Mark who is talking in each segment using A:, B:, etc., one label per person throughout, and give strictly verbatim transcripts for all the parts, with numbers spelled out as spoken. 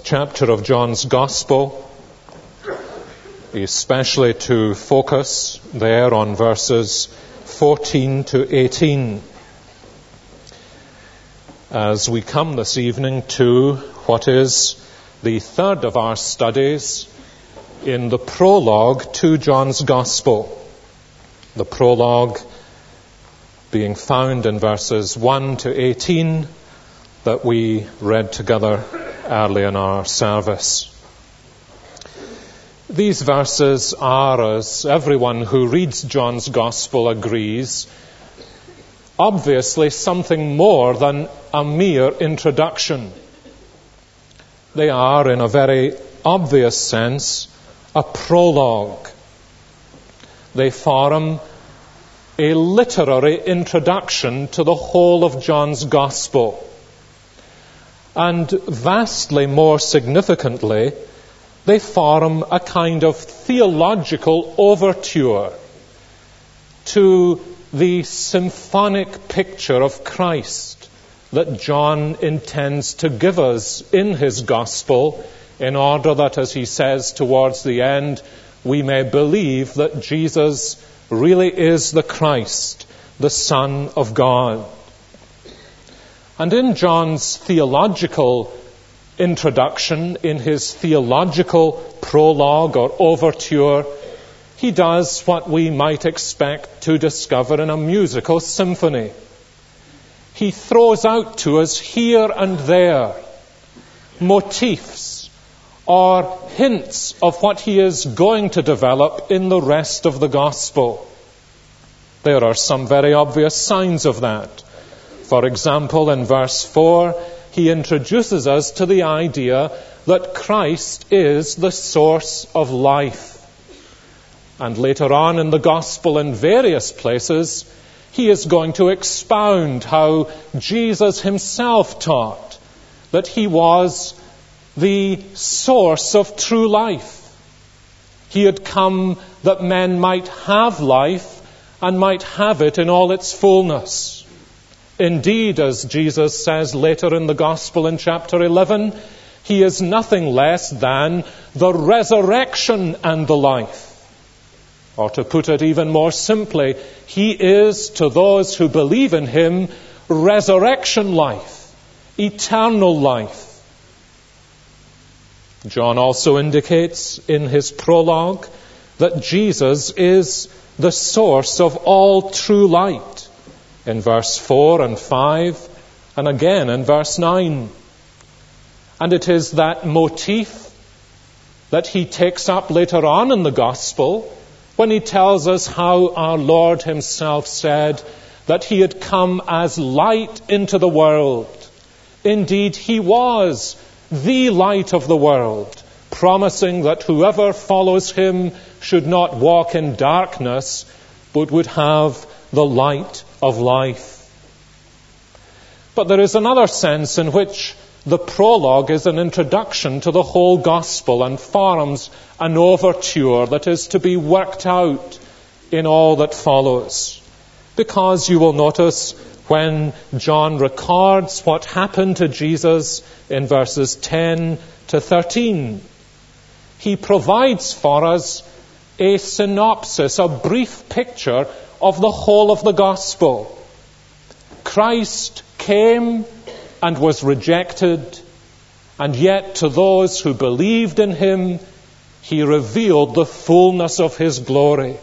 A: chapter of John's Gospel, especially to focus there on verses fourteen to eighteen. As we come this evening to what is the third of our studies in the prologue to John's Gospel. The prologue being found in verses one to eighteen that we read together early in our service. These verses are, as everyone who reads John's Gospel agrees, obviously something more than a mere introduction. They are, in a very obvious sense, a prologue. They form a literary introduction to the whole of John's Gospel. And vastly more significantly, they form a kind of theological overture to the symphonic picture of Christ that John intends to give us in his Gospel, in order that, as he says towards the end, we may believe that Jesus really is the Christ, the Son of God. And in John's theological introduction, in his theological prologue or overture, he does what we might expect to discover in a musical symphony. He throws out to us here and there motifs or hints of what he is going to develop in the rest of the Gospel. There are some very obvious signs of that. For example, in verse four, he introduces us to the idea that Christ is the source of life. And later on in the Gospel, in various places, he is going to expound how Jesus himself taught that he was the source of true life. He had come that men might have life and might have it in all its fullness. Indeed, as Jesus says later in the Gospel in chapter eleven, he is nothing less than the resurrection and the life. Or to put it even more simply, he is, to those who believe in him, resurrection life, eternal life. John also indicates in his prologue that Jesus is the source of all true light, in verse four and five, and again in verse nine. And it is that motif that he takes up later on in the Gospel when he tells us how our Lord himself said that he had come as light into the world. Indeed, he was the light of the world, promising that whoever follows him should not walk in darkness, but would have the light of life. But there is another sense in which the prologue is an introduction to the whole Gospel and forms an overture that is to be worked out in all that follows. Because you will notice when John records what happened to Jesus in verses ten to thirteen, he provides for us a synopsis, a brief picture of the whole of the Gospel. Christ came and was rejected, and yet to those who believed in him, he revealed the fullness of his glory.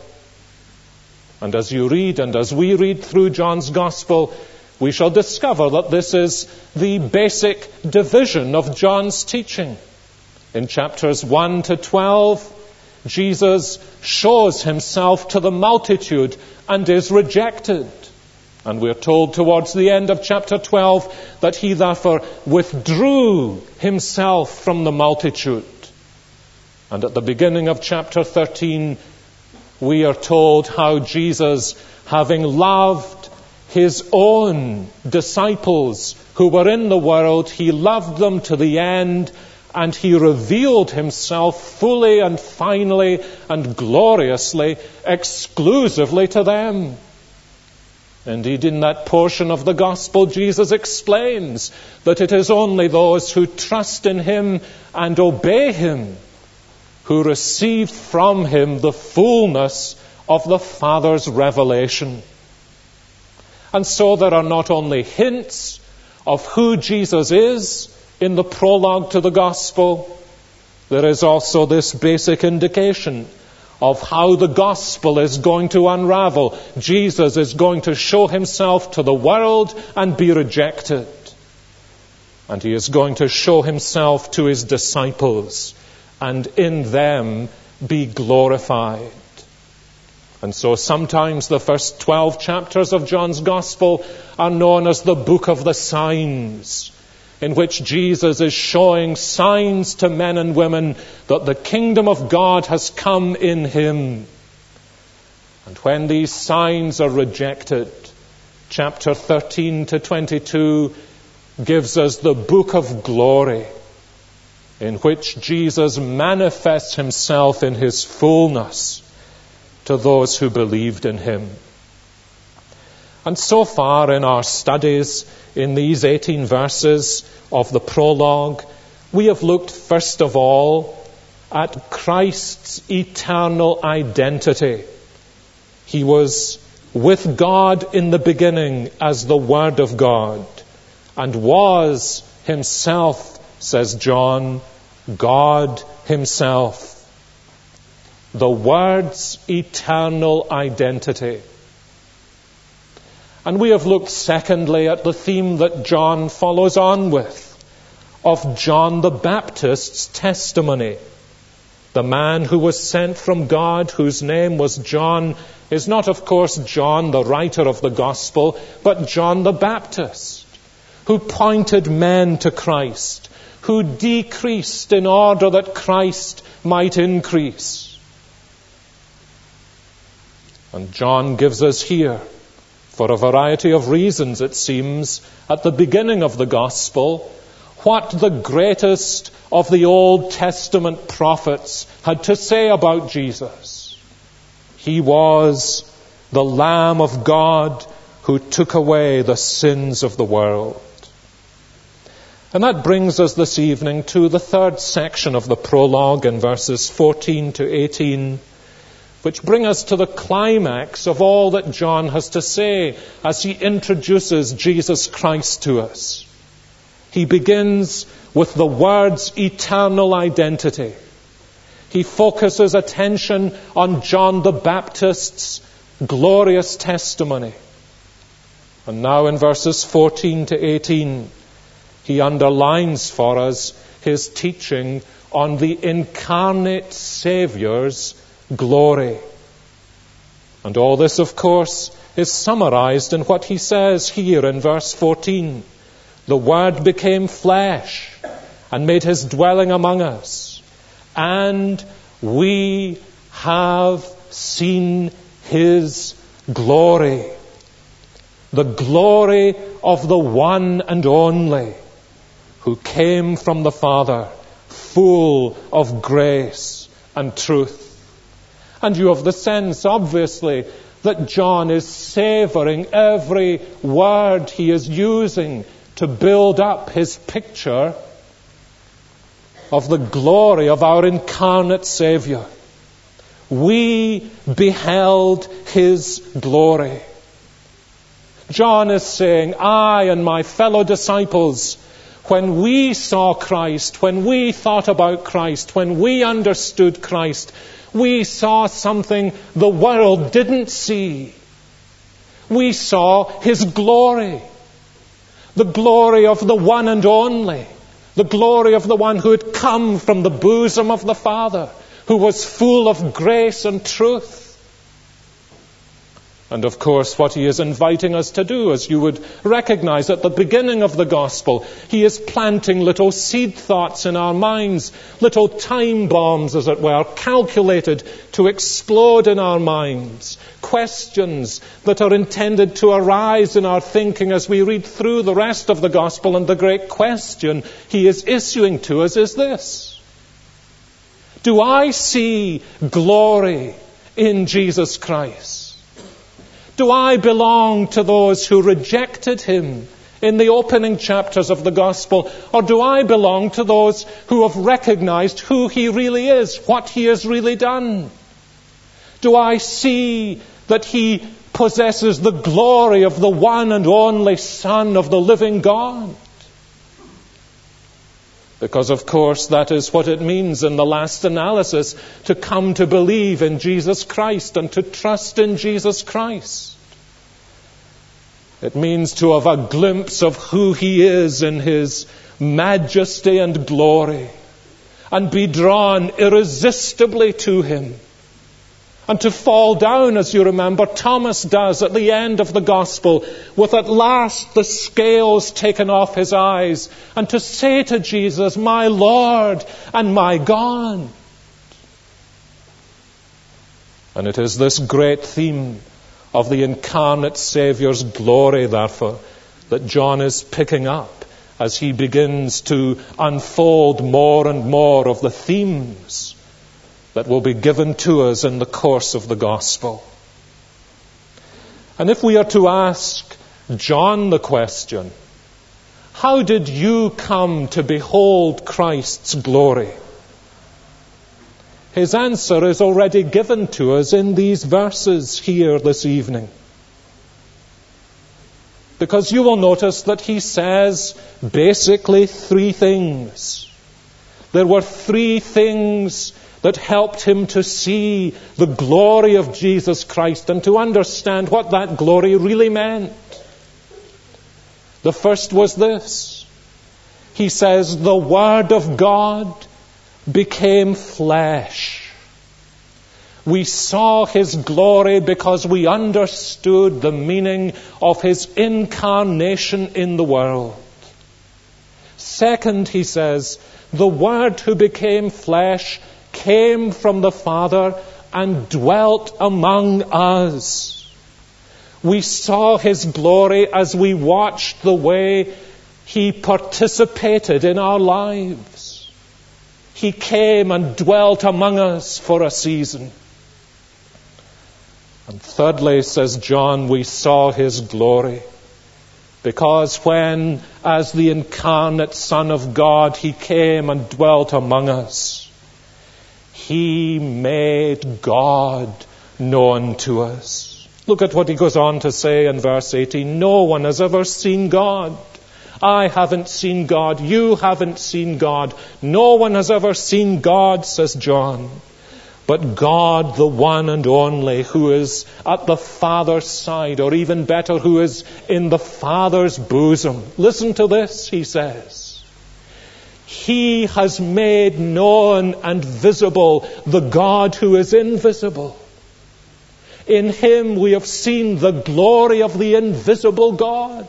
A: And as you read and as we read through John's Gospel, we shall discover that this is the basic division of John's teaching. In chapters one to twelve, Jesus shows himself to the multitude and is rejected. And we're told towards the end of chapter twelve that he therefore withdrew himself from the multitude. And at the beginning of chapter thirteen, we are told how Jesus, having loved his own disciples who were in the world, he loved them to the end, and he revealed himself fully and finally and gloriously, exclusively to them. Indeed, in that portion of the gospel, Jesus explains that it is only those who trust in him and obey him who receive from him the fullness of the Father's revelation. And so there are not only hints of who Jesus is in the prologue to the gospel, there is also this basic indication of how the gospel is going to unravel. Jesus is going to show himself to the world and be rejected. And he is going to show himself to his disciples and in them be glorified. And so sometimes the first twelve chapters of John's Gospel are known as the book of the signs, in which Jesus is showing signs to men and women that the kingdom of God has come in him. And when these signs are rejected, chapter thirteen to twenty-two gives us the book of glory, in which Jesus manifests himself in his fullness to those who believed in him. And so far in our studies in these eighteen verses of the prologue, we have looked first of all at Christ's eternal identity. He was with God in the beginning as the Word of God, and was himself, says John, God himself. The Word's eternal identity. And we have looked secondly at the theme that John follows on with, of John the Baptist's testimony. The man who was sent from God, whose name was John, is not, of course, John, the writer of the Gospel, but John the Baptist, who pointed men to Christ, who decreased in order that Christ might increase. And John gives us here, for a variety of reasons it seems, at the beginning of the Gospel, what the greatest of the Old Testament prophets had to say about Jesus. He was the Lamb of God who took away the sins of the world. And that brings us this evening to the third section of the prologue in verses fourteen to eighteen, which bring us to the climax of all that John has to say as he introduces Jesus Christ to us. He begins with the Word's eternal identity. He focuses attention on John the Baptist's glorious testimony. And now in verses fourteen to eighteen, he underlines for us his teaching on the incarnate Saviour's glory. And all this, of course, is summarized in what he says here in verse fourteen. The Word became flesh and made his dwelling among us, and we have seen his glory, the glory of the one and only, who came from the Father, full of grace and truth. And you have the sense, obviously, that John is savoring every word he is using to build up his picture of the glory of our incarnate Savior. We beheld his glory. John is saying, I and my fellow disciples, when we saw Christ, when we thought about Christ, when we understood Christ, we saw something the world didn't see. We saw his glory. The glory of the one and only. The glory of the one who had come from the bosom of the Father, who was full of grace and truth. And of course, what he is inviting us to do, as you would recognize at the beginning of the Gospel, he is planting little seed thoughts in our minds, little time bombs, as it were, calculated to explode in our minds. Questions that are intended to arise in our thinking as we read through the rest of the Gospel. And the great question he is issuing to us is this: do I see glory in Jesus Christ? Do I belong to those who rejected him in the opening chapters of the gospel? Or do I belong to those who have recognized who he really is, what he has really done? Do I see that he possesses the glory of the one and only Son of the living God? Because, of course, that is what it means in the last analysis, to come to believe in Jesus Christ and to trust in Jesus Christ. It means to have a glimpse of who he is in his majesty and glory and be drawn irresistibly to him. And to fall down, as you remember, Thomas does at the end of the gospel, with at last the scales taken off his eyes, and to say to Jesus, "My Lord and my God." And it is this great theme of the incarnate Saviour's glory, therefore, that John is picking up as he begins to unfold more and more of the themes that will be given to us in the course of the gospel. And if we are to ask John the question, how did you come to behold Christ's glory? His answer is already given to us in these verses here this evening. Because you will notice that he says basically three things. There were three things that helped him to see the glory of Jesus Christ and to understand what that glory really meant. The first was this. He says, the Word of God became flesh. We saw his glory because we understood the meaning of his incarnation in the world. Second, he says, the Word who became flesh came from the Father and dwelt among us. We saw his glory as we watched the way he participated in our lives. He came and dwelt among us for a season. And thirdly, says John, we saw his glory because when, as the incarnate Son of God, he came and dwelt among us, he made God known to us. Look at what he goes on to say in verse eighteen. No one has ever seen God. I haven't seen God. You haven't seen God. No one has ever seen God, says John. But God, the one and only, who is at the Father's side, or even better, who is in the Father's bosom. Listen to this, he says. He has made known and visible the God who is invisible. In him we have seen the glory of the invisible God.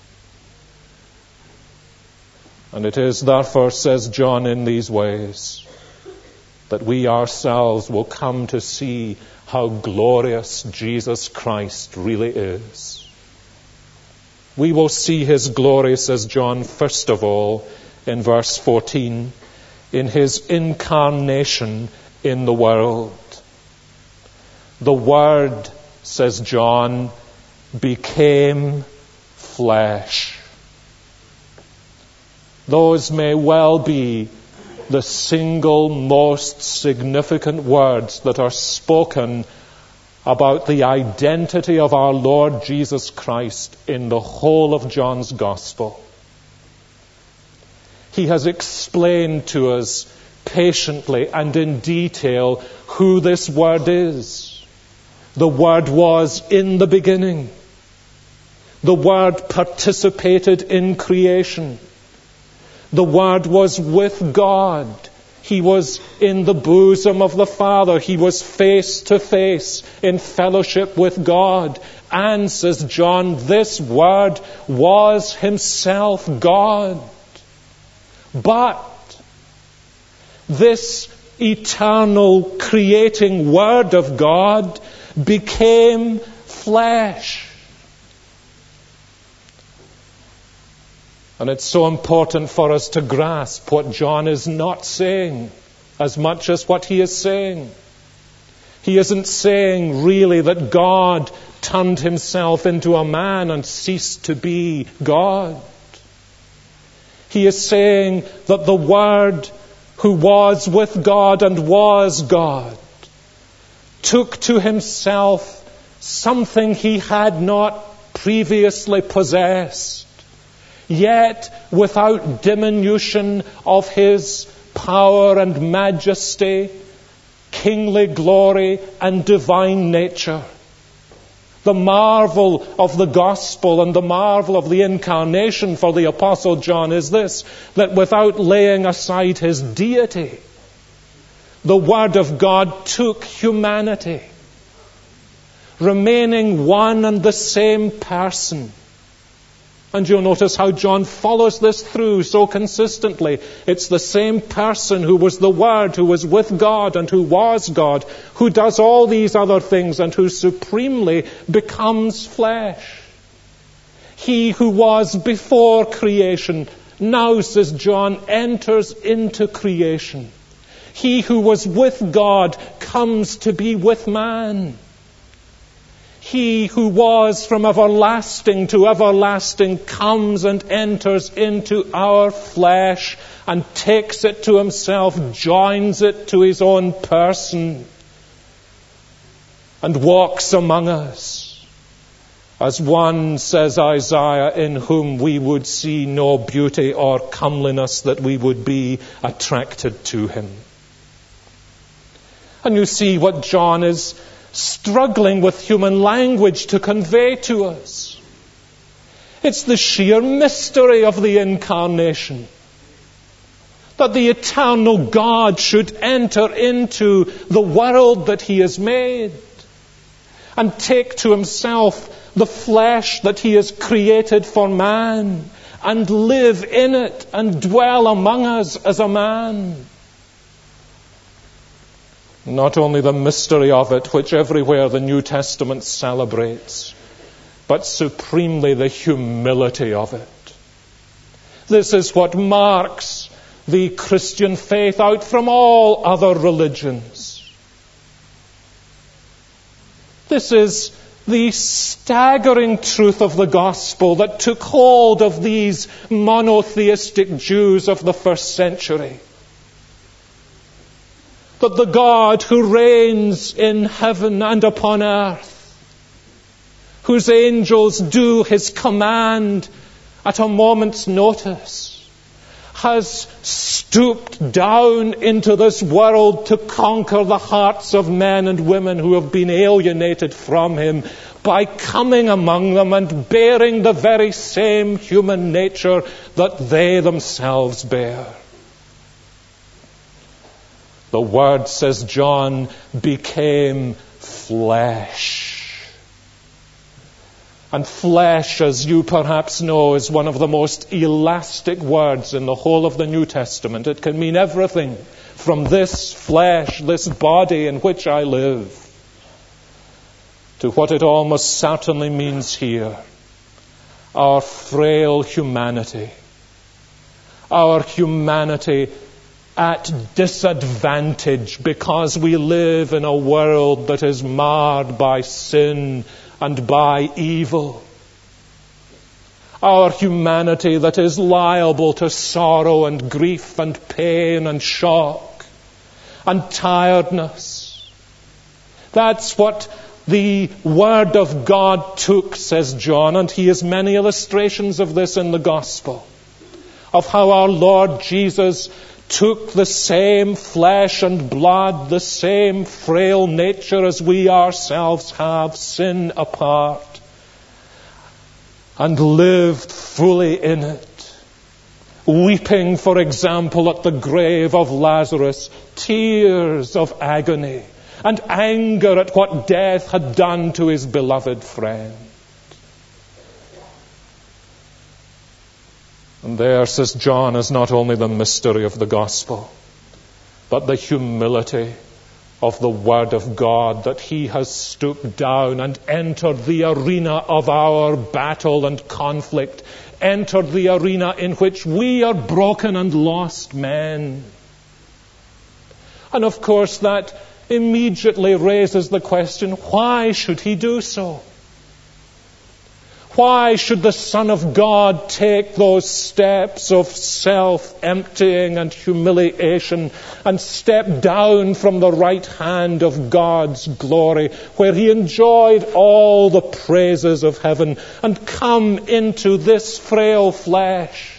A: And it is therefore, says John, in these ways that we ourselves will come to see how glorious Jesus Christ really is. We will see his glory, says John, first of all, in verse fourteen, in his incarnation in the world. The Word, says John, became flesh. Those may well be the single most significant words that are spoken about the identity of our Lord Jesus Christ in the whole of John's Gospel. He has explained to us patiently and in detail who this Word is. The Word was in the beginning. The Word participated in creation. The Word was with God. He was in the bosom of the Father. He was face to face in fellowship with God. And, says John, this Word was himself God. But this eternal creating Word of God became flesh. And it's so important for us to grasp what John is not saying as much as what he is saying. He isn't saying really that God turned himself into a man and ceased to be God. He is saying that the Word, who was with God and was God, took to himself something he had not previously possessed, yet without diminution of his power and majesty, kingly glory and divine nature. The marvel of the gospel and the marvel of the incarnation for the Apostle John is this, that without laying aside his deity, the Word of God took humanity, remaining one and the same person. And you'll notice how John follows this through so consistently. It's the same person who was the Word, who was with God and who was God, who does all these other things and who supremely becomes flesh. He who was before creation now, says John, enters into creation. He who was with God comes to be with man. He who was from everlasting to everlasting comes and enters into our flesh and takes it to himself, joins it to his own person, and walks among us. As one, says Isaiah, in whom we would see no beauty or comeliness that we would be attracted to him. And you see what John is struggling with human language to convey to us. It's the sheer mystery of the incarnation. That the eternal God should enter into the world that he has made and take to himself the flesh that he has created for man and live in it and dwell among us as a man. Not only the mystery of it, which everywhere the New Testament celebrates, but supremely the humility of it. This is what marks the Christian faith out from all other religions. This is the staggering truth of the gospel that took hold of these monotheistic Jews of the first century. That the God who reigns in heaven and upon earth, whose angels do his command at a moment's notice, has stooped down into this world to conquer the hearts of men and women who have been alienated from him by coming among them and bearing the very same human nature that they themselves bear. The Word, says John, became flesh. And flesh, as you perhaps know, is one of the most elastic words in the whole of the New Testament. It can mean everything from this flesh, this body in which I live, to what it almost certainly means here, our frail humanity. Our humanity at disadvantage because we live in a world that is marred by sin and by evil. Our humanity that is liable to sorrow and grief and pain and shock and tiredness. That's what the Word of God took, says John, and he has many illustrations of this in the Gospel, of how our Lord Jesus took the same flesh and blood, the same frail nature as we ourselves have, sin apart, and lived fully in it. Weeping, for example, at the grave of Lazarus, tears of agony and anger at what death had done to his beloved friend. And there, says John, is not only the mystery of the gospel, but the humility of the Word of God, that he has stooped down and entered the arena of our battle and conflict, entered the arena in which we are broken and lost men. And of course that immediately raises the question, why should he do so? Why should the Son of God take those steps of self-emptying and humiliation and step down from the right hand of God's glory, where he enjoyed all the praises of heaven, and come into this frail flesh?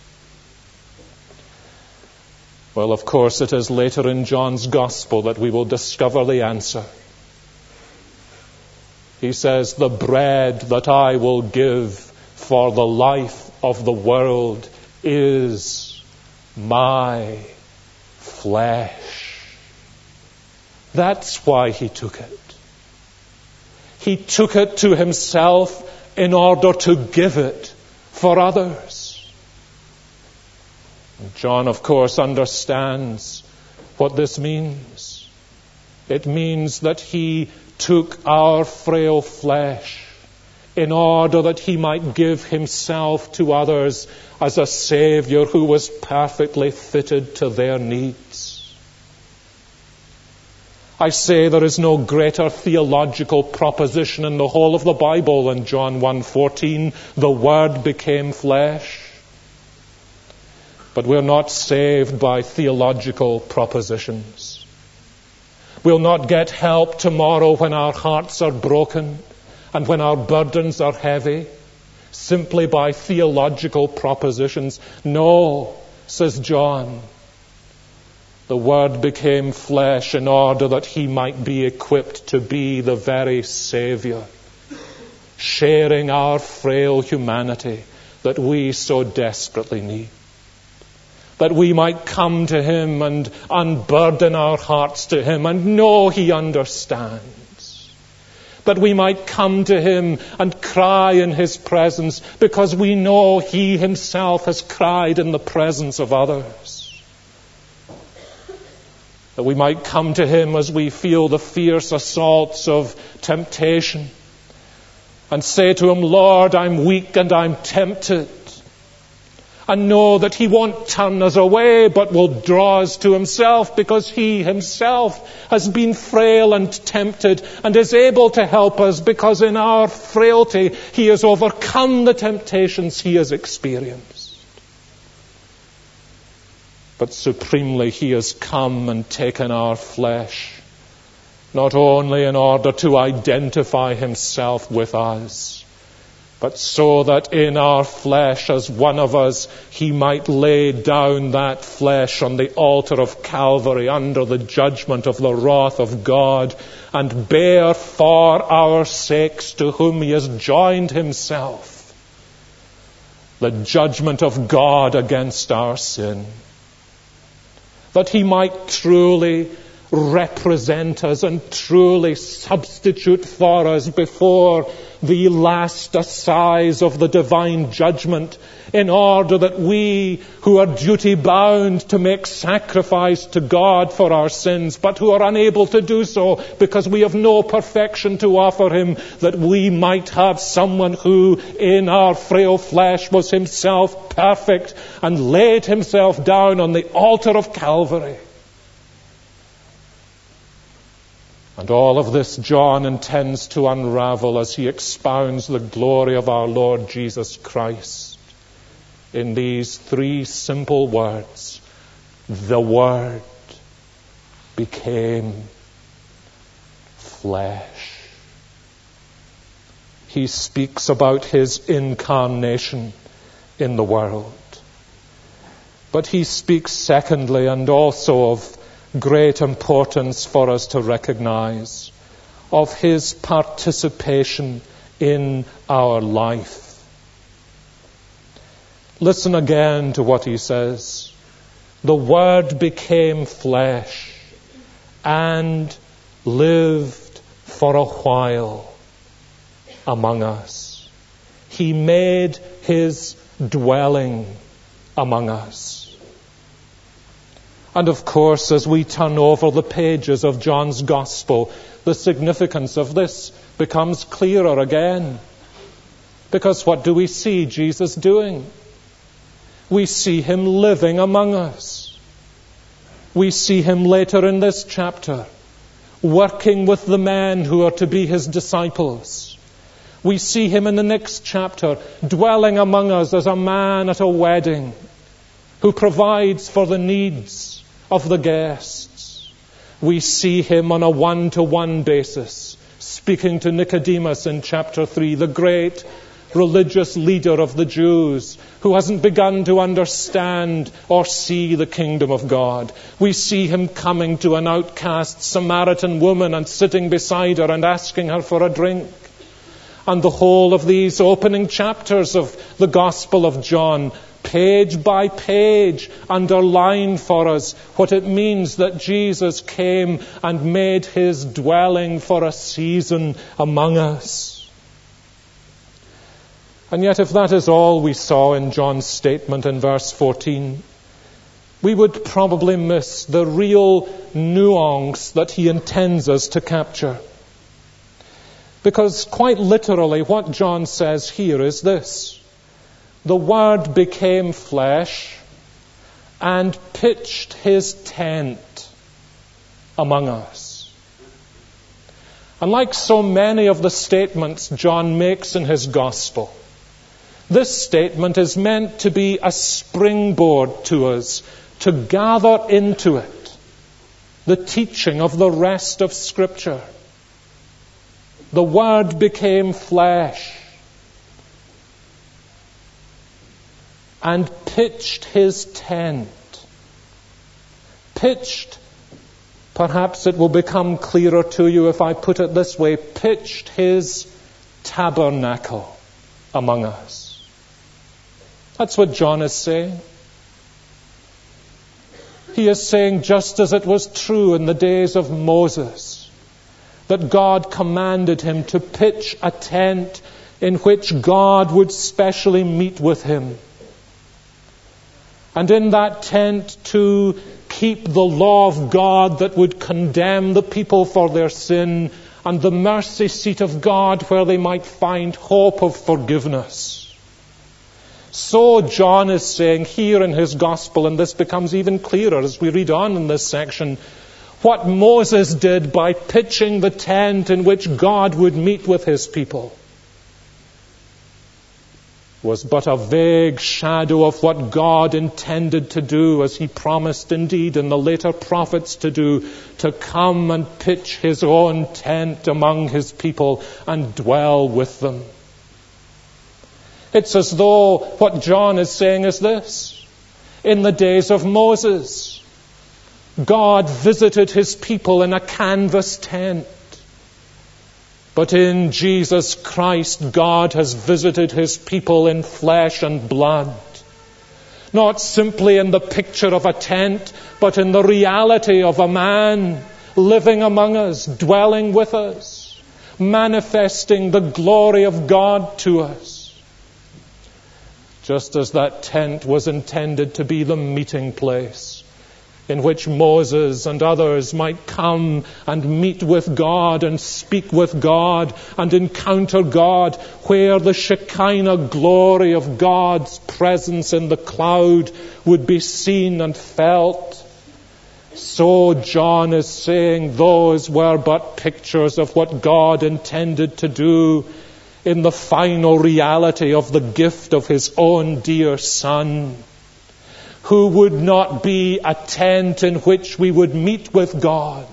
A: Well, of course, it is later in John's Gospel that we will discover the answer. He says, the bread that I will give for the life of the world is my flesh. That's why he took it. He took it to himself in order to give it for others. And John, of course, understands what this means. It means that he took our frail flesh in order that he might give himself to others as a Savior who was perfectly fitted to their needs. I say there is no greater theological proposition in the whole of the Bible than John one fourteen, the Word became flesh. But we're not saved by theological propositions. We'll not get help tomorrow when our hearts are broken and when our burdens are heavy, simply by theological propositions. No, says John, the Word became flesh in order that he might be equipped to be the very Savior, sharing our frail humanity that we so desperately need. That we might come to him and unburden our hearts to him and know he understands. That we might come to him and cry in his presence because we know he himself has cried in the presence of others. That we might come to him as we feel the fierce assaults of temptation and say to him, Lord, I'm weak and I'm tempted. And know that he won't turn us away, but will draw us to himself, because he himself has been frail and tempted and is able to help us, because in our frailty he has overcome the temptations he has experienced. But supremely he has come and taken our flesh, not only in order to identify himself with us, but so that in our flesh, as one of us, he might lay down that flesh on the altar of Calvary under the judgment of the wrath of God, and bear for our sakes, to whom he has joined himself, the judgment of God against our sin. That he might truly represent us and truly substitute for us before the last assize of the divine judgment, in order that we who are duty bound to make sacrifice to God for our sins, but who are unable to do so because we have no perfection to offer him, that we might have someone who in our frail flesh was himself perfect and laid himself down on the altar of Calvary. And all of this John intends to unravel as he expounds the glory of our Lord Jesus Christ in these three simple words: the Word became flesh. He speaks about his incarnation in the world. But he speaks secondly, and also of great importance for us to recognize, of his participation in our life. Listen again to what he says. The Word became flesh and lived for a while among us. He made his dwelling among us. And of course, as we turn over the pages of John's Gospel, the significance of this becomes clearer again. Because what do we see Jesus doing? We see him living among us. We see him later in this chapter working with the men who are to be his disciples. We see him in the next chapter dwelling among us as a man at a wedding who provides for the needs of the guests. We see him on a one-to-one basis speaking to Nicodemus in chapter three, the great religious leader of the Jews who hasn't begun to understand or see the kingdom of God. We see him coming to an outcast Samaritan woman and sitting beside her and asking her for a drink. And the whole of these opening chapters of the Gospel of John, page by page, underline for us what it means that Jesus came and made his dwelling for a season among us. And yet, if that is all we saw in John's statement in verse fourteen, we would probably miss the real nuance that he intends us to capture. Because quite literally what John says here is this: the Word became flesh and pitched his tent among us. And like so many of the statements John makes in his Gospel, this statement is meant to be a springboard to us to gather into it the teaching of the rest of Scripture. The Word became flesh and pitched his tent. Pitched, perhaps it will become clearer to you if I put it this way, pitched his tabernacle among us. That's what John is saying. He is saying, just as it was true in the days of Moses, that God commanded him to pitch a tent in which God would specially meet with him. And in that tent to keep the law of God that would condemn the people for their sin, and the mercy seat of God where they might find hope of forgiveness. So John is saying here in his Gospel, and this becomes even clearer as we read on in this section, what Moses did by pitching the tent in which God would meet with his people was but a vague shadow of what God intended to do, as he promised indeed in the later prophets to do, to come and pitch his own tent among his people and dwell with them. It's as though what John is saying is this: in the days of Moses, God visited his people in a canvas tent. But in Jesus Christ, God has visited his people in flesh and blood. Not simply in the picture of a tent, but in the reality of a man living among us, dwelling with us, manifesting the glory of God to us. Just as that tent was intended to be the meeting place in which Moses and others might come and meet with God and speak with God and encounter God, where the Shekinah glory of God's presence in the cloud would be seen and felt. So John is saying those were but pictures of what God intended to do in the final reality of the gift of his own dear Son, who would not be a tent in which we would meet with God,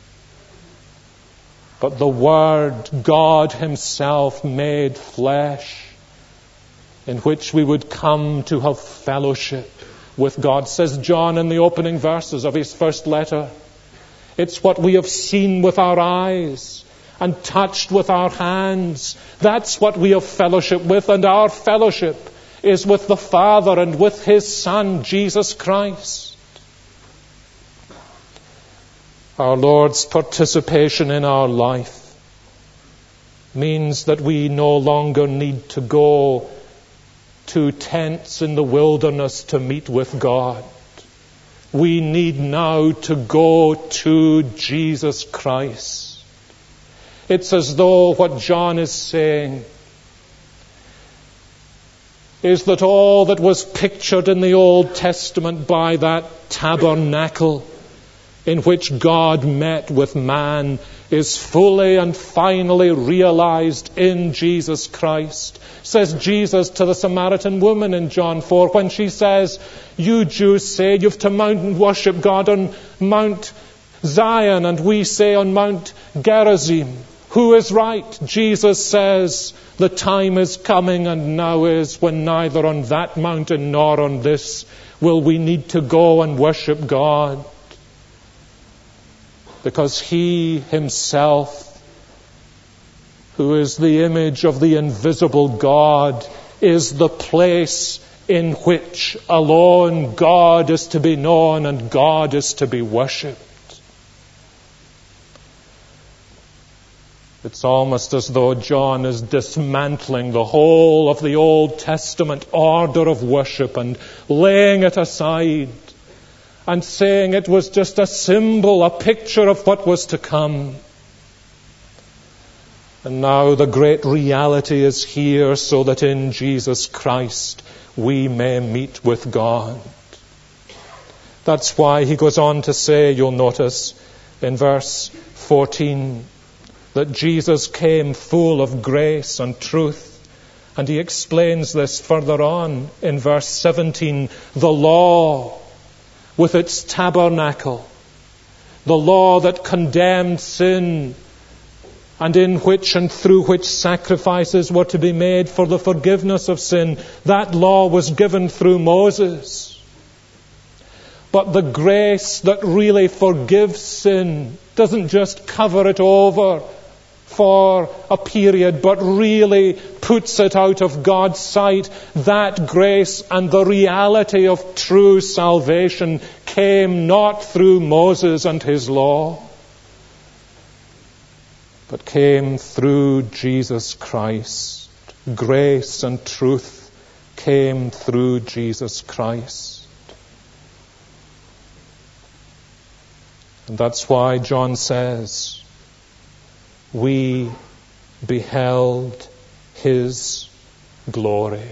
A: but the Word, God himself made flesh, in which we would come to have fellowship with God. Says John in the opening verses of his first letter, it's what we have seen with our eyes and touched with our hands. That's what we have fellowship with, and our fellowship is with the Father and with his Son, Jesus Christ. Our Lord's participation in our life means that we no longer need to go to tents in the wilderness to meet with God. We need now to go to Jesus Christ. It's as though what John is saying is that all that was pictured in the Old Testament by that tabernacle in which God met with man is fully and finally realized in Jesus Christ. Says Jesus to the Samaritan woman in John four when she says, "You Jews say you've to mount and worship God on Mount Zion, and we say on Mount Gerizim. Who is right?" Jesus says, "The time is coming, and now is, when neither on that mountain nor on this will we need to go and worship God." Because He Himself, who is the image of the invisible God, is the place in which alone God is to be known and God is to be worshipped. It's almost as though John is dismantling the whole of the Old Testament order of worship and laying it aside and saying it was just a symbol, a picture of what was to come. And now the great reality is here, so that in Jesus Christ we may meet with God. That's why he goes on to say, you'll notice in verse fourteen, that Jesus came full of grace and truth. And he explains this further on in verse seventeen. The law with its tabernacle, the law that condemned sin, and in which and through which sacrifices were to be made for the forgiveness of sin, that law was given through Moses. But the grace that really forgives sin doesn't just cover it over for a period, but really puts it out of God's sight. That grace and the reality of true salvation came not through Moses and his law, but came through Jesus Christ. Grace and truth came through Jesus Christ. And that's why John says, we beheld His glory.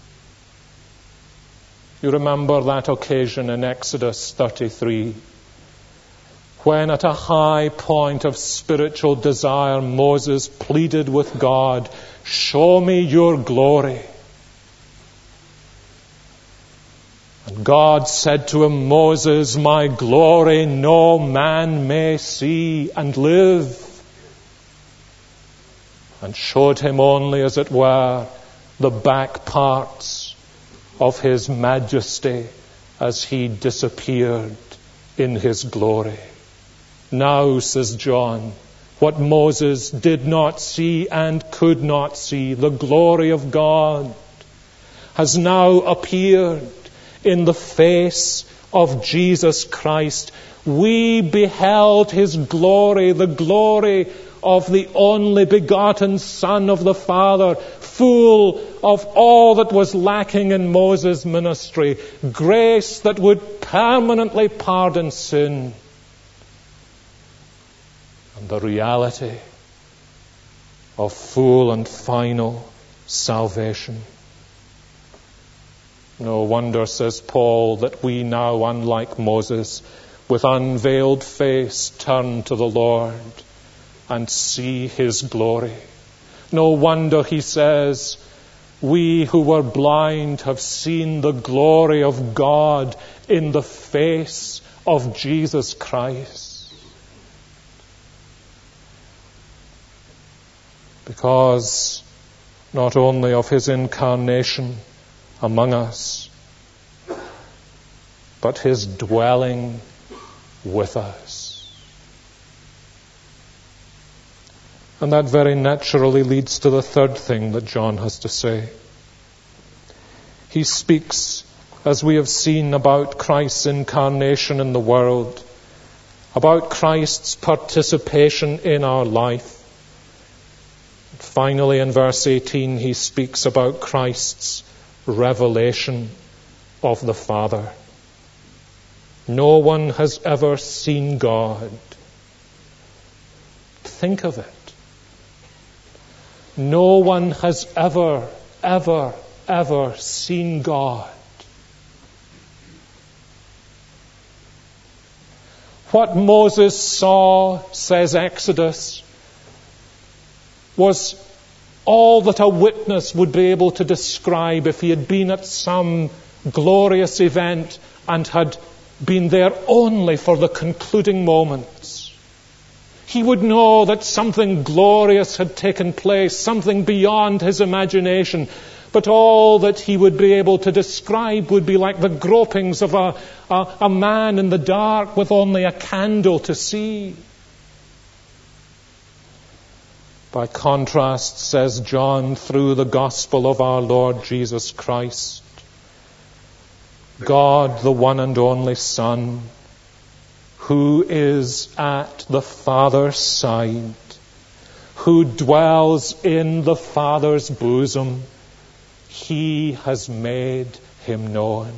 A: You remember that occasion in Exodus thirty-three, when at a high point of spiritual desire, Moses pleaded with God, "Show me your glory." And God said to him, "Moses, my glory no man may see and live." And showed him only, as it were, the back parts of His majesty as He disappeared in His glory. Now, says John, what Moses did not see and could not see, the glory of God, has now appeared in the face of Jesus Christ. We beheld His glory, the glory of the only begotten Son of the Father, full of all that was lacking in Moses' ministry, grace that would permanently pardon sin, and the reality of full and final salvation. No wonder, says Paul, that we now, unlike Moses, with unveiled face turn to the Lord and see His glory. No wonder, he says, we who were blind have seen the glory of God in the face of Jesus Christ. Because not only of His incarnation among us, but His dwelling with us. And that very naturally leads to the third thing that John has to say. He speaks, as we have seen, about Christ's incarnation in the world, about Christ's participation in our life. Finally, in verse eighteen, he speaks about Christ's revelation of the Father. No one has ever seen God. Think of it. No one has ever, ever, ever seen God. What Moses saw, says Exodus, was all that a witness would be able to describe if he had been at some glorious event and had been there only for the concluding moments. He would know that something glorious had taken place, something beyond his imagination, but all that he would be able to describe would be like the gropings of a, a, a man in the dark with only a candle to see. By contrast, says John, through the gospel of our Lord Jesus Christ, God, the one and only Son, who is at the Father's side, who dwells in the Father's bosom, He has made him known.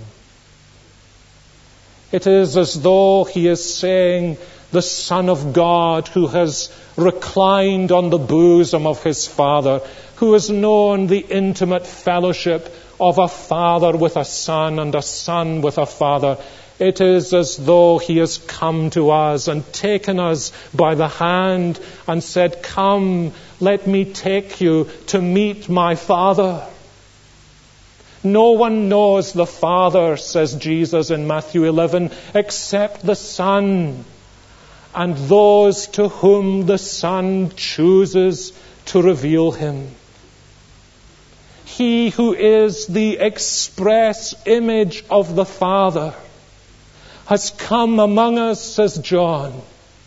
A: It is as though he is saying, the Son of God who has reclined on the bosom of his Father, who has known the intimate fellowship of a father with a son and a son with a father. It is as though he has come to us and taken us by the hand and said, come, let me take you to meet my Father. No one knows the Father, says Jesus in Matthew eleven, except the Son, and those to whom the Son chooses to reveal him. He who is the express image of the Father has come among us, says John.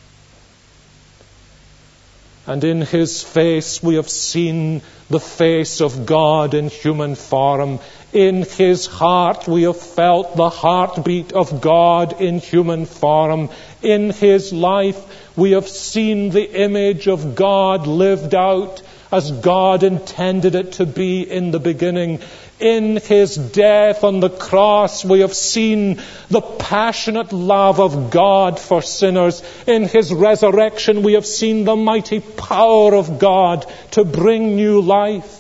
A: And in his face we have seen the face of God in human form. In his heart we have felt the heartbeat of God in human form. In his life we have seen the image of God lived out as God intended it to be in the beginning. In his death on the cross we have seen the passionate love of God for sinners. In his resurrection we have seen the mighty power of God to bring new life.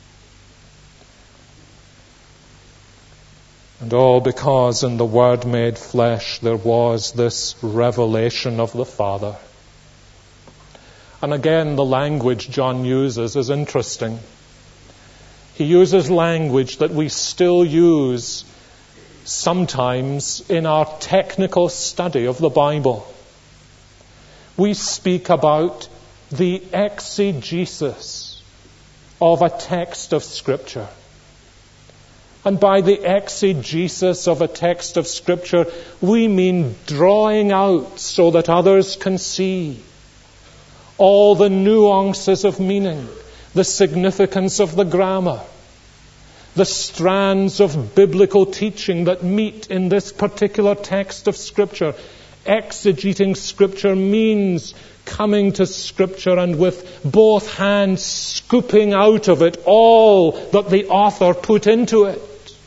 A: And all because in the Word made flesh there was this revelation of the Father. And again, the language John uses is interesting. He uses language that we still use sometimes in our technical study of the Bible. We speak about the exegesis of a text of Scripture. And by the exegesis of a text of Scripture, we mean drawing out so that others can see all the nuances of meaning, the significance of the grammar, the strands of biblical teaching that meet in this particular text of Scripture. Exegeting Scripture means coming to Scripture and with both hands scooping out of it all that the author put into it.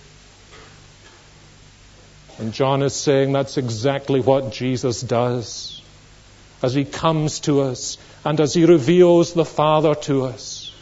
A: And John is saying that's exactly what Jesus does as he comes to us and as he reveals the Father to us.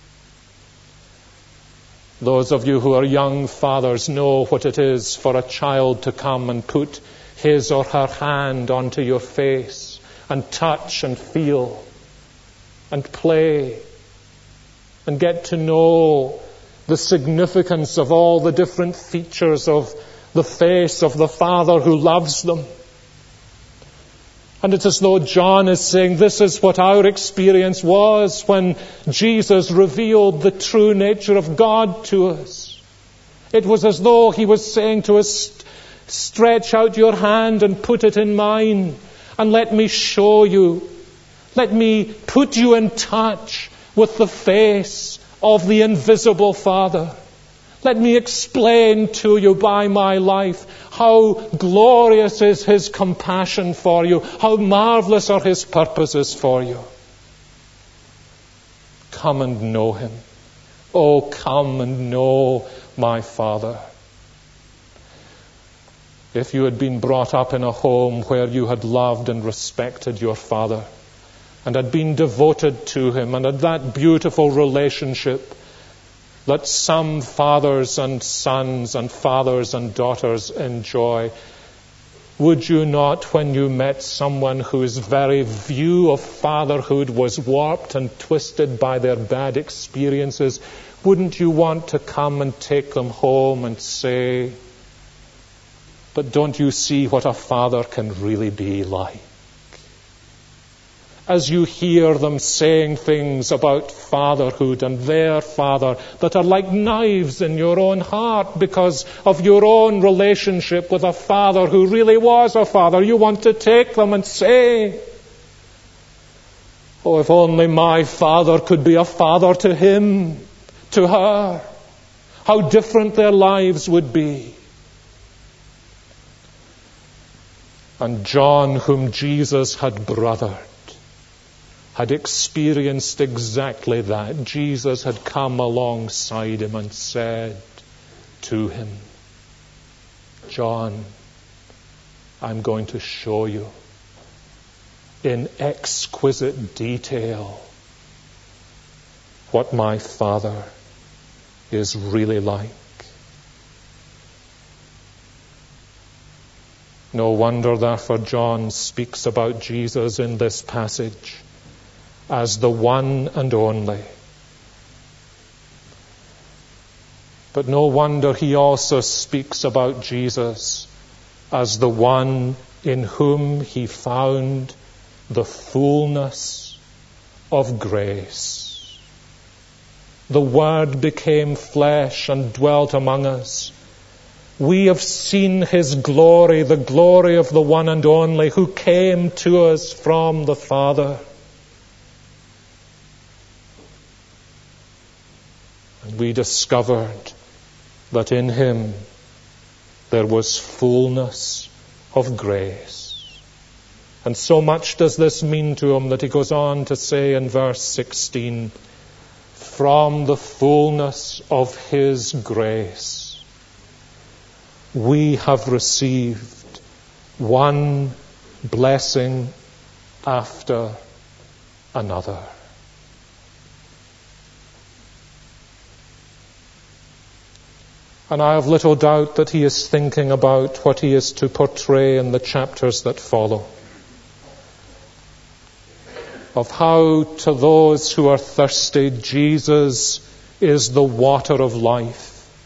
A: Those of you who are young fathers know what it is for a child to come and put his or her hand onto your face and touch and feel and play and get to know the significance of all the different features of the face of the Father who loves them. And it's as though John is saying this is what our experience was when Jesus revealed the true nature of God to us. It was as though he was saying to us, stretch out your hand and put it in mine and let me show you. Let me put you in touch with the face of the invisible Father. Let me explain to you by my life how glorious is his compassion for you, how marvelous are his purposes for you. Come and know him. Oh, come and know my Father. If you had been brought up in a home where you had loved and respected your father and had been devoted to him and had that beautiful relationship that some fathers and sons and fathers and daughters enjoy, would you not, when you met someone whose very view of fatherhood was warped and twisted by their bad experiences, wouldn't you want to come and take them home and say, but don't you see what a father can really be like? As you hear them saying things about fatherhood and their father that are like knives in your own heart because of your own relationship with a father who really was a father, you want to take them and say, oh, if only my father could be a father to him, to her, how different their lives would be. And John, whom Jesus had brothered, had experienced exactly that. Jesus had come alongside him and said to him, John, I'm going to show you in exquisite detail what my Father is really like. No wonder, therefore, John speaks about Jesus in this passage as the one and only. But no wonder he also speaks about Jesus as the one in whom he found the fullness of grace. The Word became flesh and dwelt among us. We have seen his glory, the glory of the one and only who came to us from the Father. And we discovered that in him there was fullness of grace. And so much does this mean to him that he goes on to say in verse sixteen, from the fullness of his grace we have received one blessing after another. And I have little doubt that he is thinking about what he is to portray in the chapters that follow. Of how to those who are thirsty, Jesus is the water of life.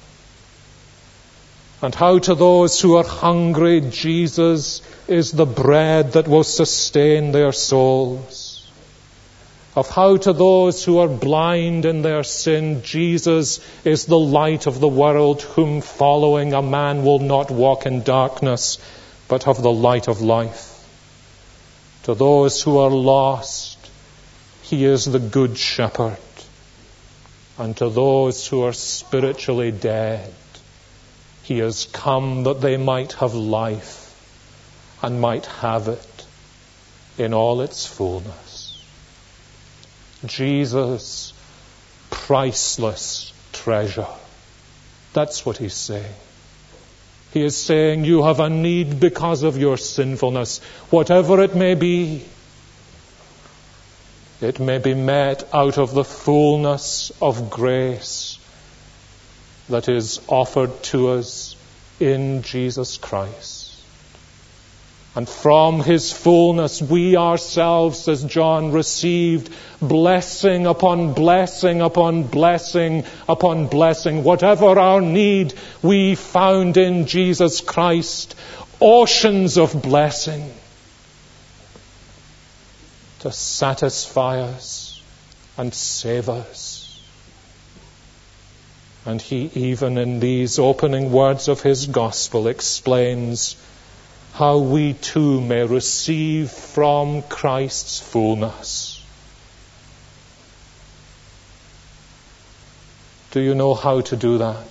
A: And how to those who are hungry, Jesus is the bread that will sustain their souls. Of how to those who are blind in their sin, Jesus is the light of the world, whom following a man will not walk in darkness, but have the light of life. To those who are lost, he is the good shepherd. And to those who are spiritually dead, he has come that they might have life and might have it in all its fullness. Jesus, priceless treasure. That's what he's saying. He is saying you have a need because of your sinfulness, whatever it may be. It may be met out of the fullness of grace that is offered to us in Jesus Christ. And from his fullness we ourselves, says John, received blessing upon blessing upon blessing upon blessing. Whatever our need, we found in Jesus Christ oceans of blessing to satisfy us and save us. And he, even in these opening words of his gospel, explains how we too may receive from Christ's fullness. Do you know how to do that?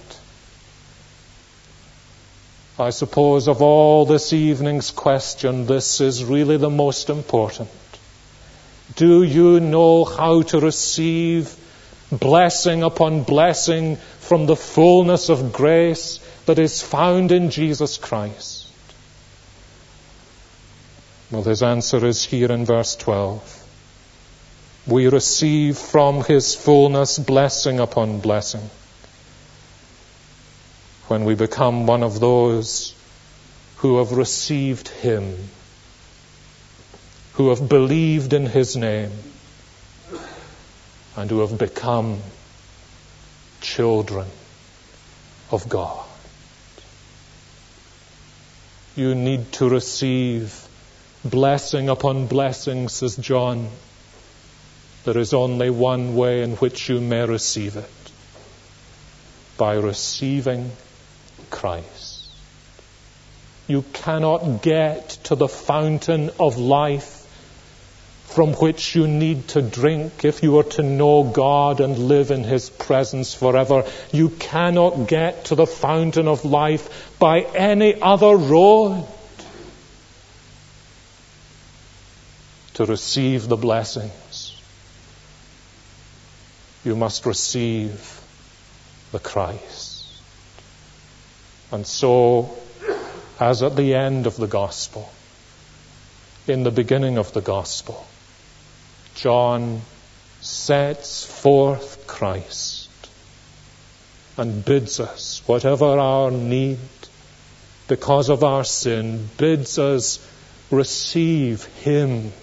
A: I suppose of all this evening's question, this is really the most important. Do you know how to receive blessing upon blessing from the fullness of grace that is found in Jesus Christ? Well, his answer is here in verse twelve. We receive from his fullness blessing upon blessing when we become one of those who have received him, who have believed in his name, and who have become children of God. You need to receive blessing upon blessing, says John. There is only one way in which you may receive it: by receiving Christ. You cannot get to the fountain of life from which you need to drink if you are to know God and live in his presence forever. You cannot get to the fountain of life by any other road. To receive the blessings, you must receive the Christ. And so, as at the end of the gospel, in the beginning of the gospel, John sets forth Christ and bids us, whatever our need because of our sin, bids us receive him,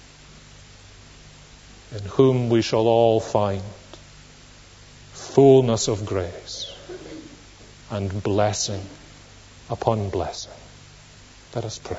A: in whom we shall all find fullness of grace and blessing upon blessing. Let us pray.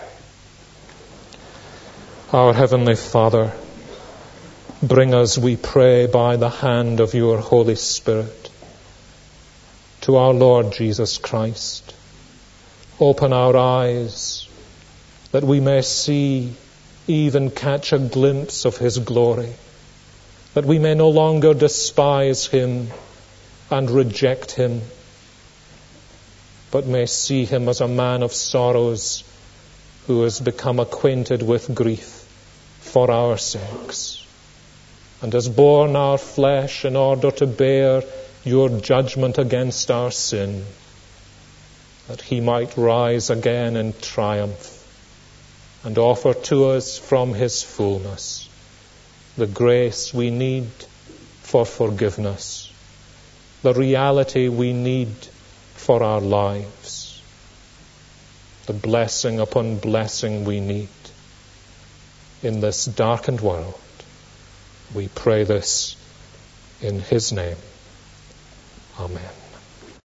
A: Our Heavenly Father, bring us, we pray, by the hand of your Holy Spirit to our Lord Jesus Christ. Open our eyes that we may see, even catch a glimpse of his glory, that we may no longer despise him and reject him, but may see him as a man of sorrows who has become acquainted with grief for our sakes, and has borne our flesh in order to bear your judgment against our sin, that he might rise again in triumph and offer to us from his fullness the grace we need for forgiveness, the reality we need for our lives, the blessing upon blessing we need in this darkened world. We pray this in his name. Amen.